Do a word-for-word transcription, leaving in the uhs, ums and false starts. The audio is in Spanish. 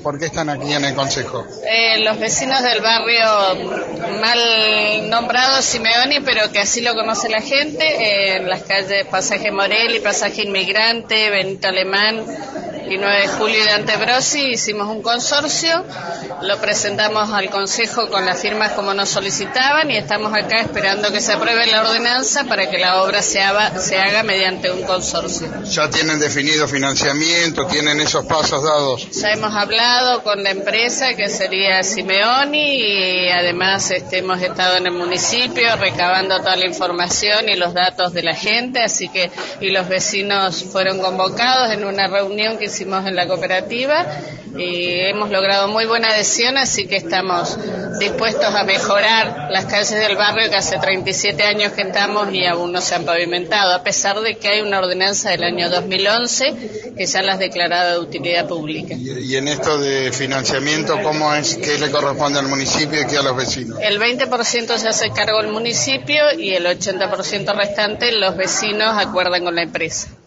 ¿Por qué están aquí en el Consejo? Eh, los vecinos del barrio mal nombrado Simeoni, pero que así lo conoce la gente, eh, en las calles Pasaje Morelli, Pasaje Inmigrante, Benito Alemán y nueve de julio y Dante Brosi, hicimos un consorcio, lo presentamos al Consejo con las firmas como nos solicitaban y estamos acá esperando que se apruebe la ordenanza para que la obra se haga, se haga mediante un consorcio. ¿Ya tienen definido financiamiento? ¿Tienen esos pasos dados? Ya hemos hablado con la empresa que sería Simeoni y además este, hemos estado en el municipio recabando toda la información y los datos de la gente, así que y los vecinos fueron convocados en una reunión que hicimos en la cooperativa y hemos logrado muy buena adhesión, así que estamos dispuestos a mejorar las calles del barrio que hace treinta y siete años que estamos y aún no se han pavimentado, a pesar de que hay una ordenanza del año dos mil once que ya las ha declarado de utilidad pública. Y, y en esto de financiamiento, ¿cómo es? ¿Qué le corresponde al municipio y qué a los vecinos? El veinte por ciento se hace cargo el municipio y el ochenta por ciento restante los vecinos acuerdan con la empresa.